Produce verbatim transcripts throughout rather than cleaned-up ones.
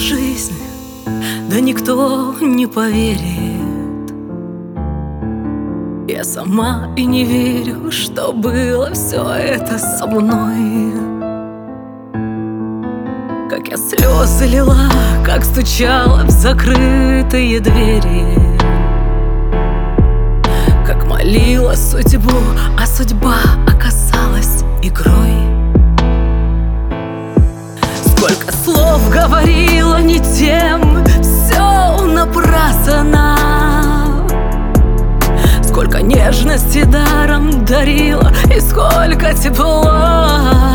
жизнь, да никто не поверит. Я сама и не верю, что было все это со мной. Как я слезы лила, как стучала в закрытые двери, как молила судьбу, а судьба оказалась игрой. Сколько слов говорила не тем, все напрасно. Сколько нежности даром дарила и сколько тепла.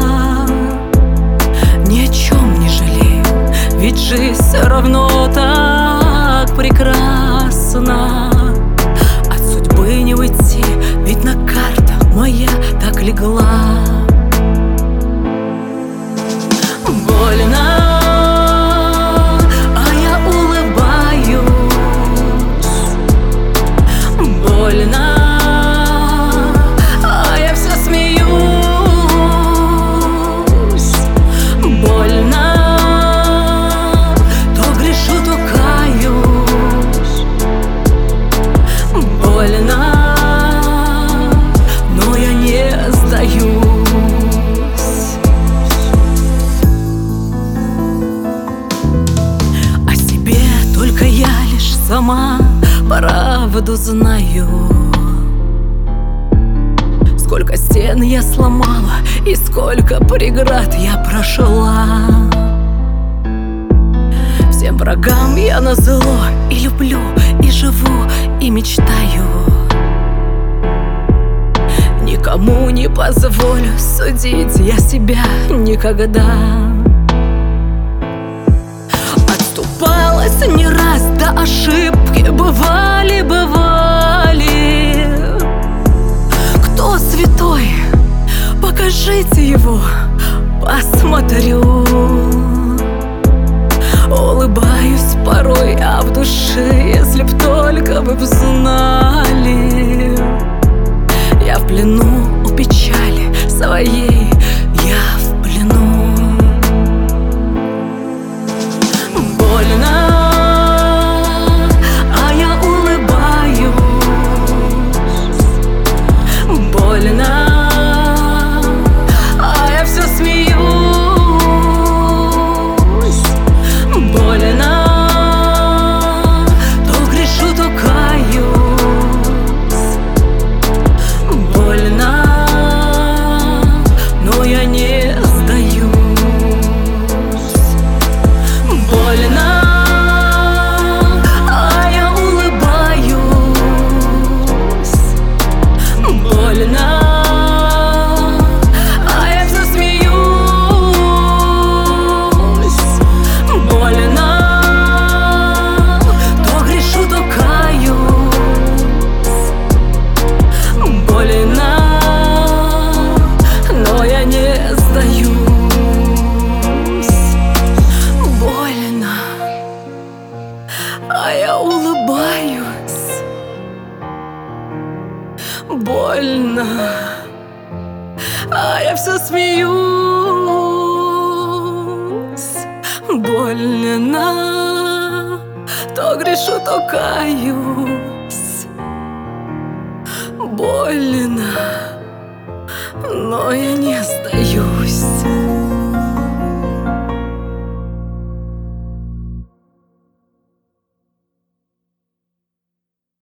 Ни о чем не жалею, ведь жизнь все равно так прекрасна. От судьбы не уйти, ведь на карта моя так легла. Больно, а я улыбаюсь. Больно, а я все смеюсь. Больно, то грешу, то каюсь. Больно, но я не сдаюсь. О себе только я лишь сама правду знаю. Сколько стен я сломала и сколько преград я прошла. Всем врагам я назло и люблю, и живу, и мечтаю. Никому не позволю судить я себя никогда. Отступалась не раз, да ошибки бывали, бывали. Кто святой? Покажите его, посмотрю. Улыбаюсь порой, а в душе, если б только вы б знали, я в плену у печали своей, я в плену. Больно, а я улыбаюсь. Больно, а я все смеюсь. Больно, то грешу, то каюсь. Больно, но я не сдаюсь. Больно, а я улыбаюсь. Больно, а я все смеюсь. Больно, то грешу, то каюсь. Больно, но я не сдаюсь. Больно, а я улыбаюсь. Больно, а я все смеюсь. Больно, то грешу, то каюсь. Больно, но я не